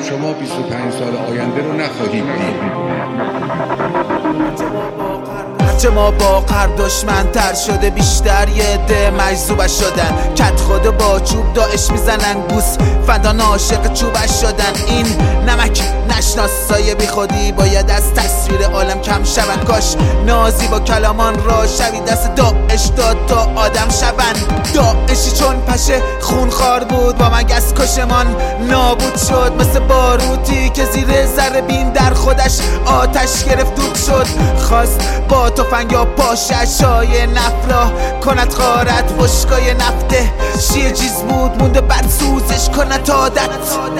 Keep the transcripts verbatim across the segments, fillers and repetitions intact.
شما بیست و پنج سال آینده رو نخواهید دید. چه ما با قرب دشمن تر شده، بیشتر یه عده مجذوبش شدن، کت خود با چوب داعش میزنن، گوس فدان عاشق چوبش شدن. این نمک نشناسای بی خودی باید از تصویر عالم کم شون. کاش نازی با کلامان را شوی دست داعش داد تا آدم شون. داعشی چون پشه خونخوار بود با مگس کشمان نابود شد، مثل باروتی که زیر ذره بین در خودش آتش گرفت دود شد. خواست با تفنگ یا پاششای نفلا کند غارت وشکای نفته، شیه چیز بود مونده بعد سوزش کند عادت.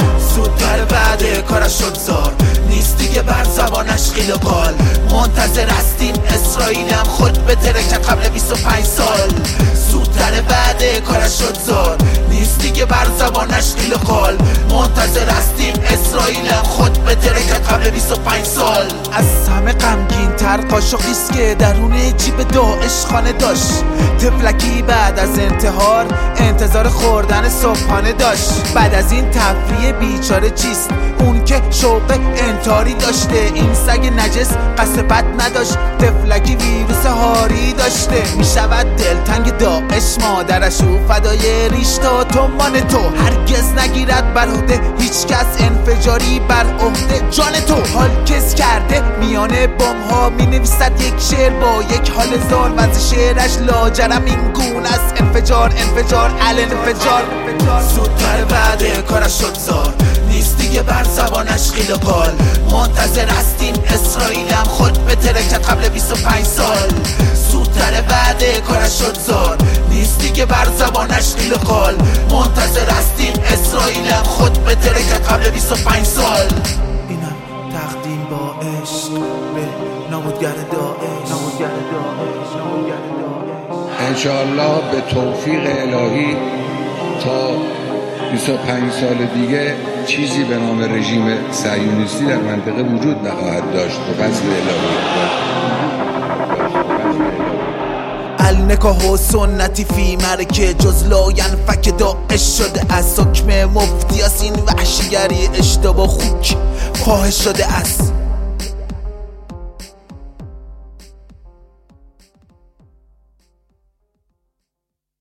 زودتر بعد کارش شد زار، نیست دیگه بر زبانش قیل و قال. منتظر هستیم اسرائیل هم خود به ترکت قبل بیست و پنج سال. زودتر بعد کارش شد زار، نیست دیگه بر زبانش قیل و قال. منتظر هستیم اسرائیل هم خود به ترکت قبل بیست و پنج سال. از همه غمگین تر قاشقیست که درون جیب داعش خانه داشت. تفلکی بعد از انتحار انتظار خوردن صبحانه داشت. بعد از این تفریح بیچاره چیست؟ اون که شوق انتحاری داشته. این سگ نجس قصد بد نداشت، تفلکی ویروس هاری داشته. میشود دلتنگ داعش مادرش و فدای ریش تا تومان تو. هرگز نگیرد بر عهده هیچ کس انفجاری بر عهده جان تو. حال کس کرده میانه بم ها می نویسد یک شعر با یک حال زال. وز شعرش لاجرم این گونه است، انفجار انفجار ال انفجار. زودتر بعد کارش شد زار، نیست دیگه بر زبانش قیل و قال. منتظر هستیم اسرائیل هم خود به ترکت قبل بیست و پنج سال. زودتر بعد کارش شد زار، نیست دیگه بر زبانش قیل و قال. منتظر هستیم اسرائیل هم خود به ترکت قبل بیست و پنج سال. اینم تقدیم با عشق به نابودگر داعش. نابودگر داعش نابودگر داعش. انشاءالله به توفیق الهی تا بیست و پنج سال دیگه چیزی به نام رژیم صهیونیستی در منطقه وجود نخواهد داشت به فضل الهی. النکاح و سنتی فی مرکه جز لاینفک داعش شده از حکم مفتی است. این وحشیگری اشتباه خوک فاحش شده است.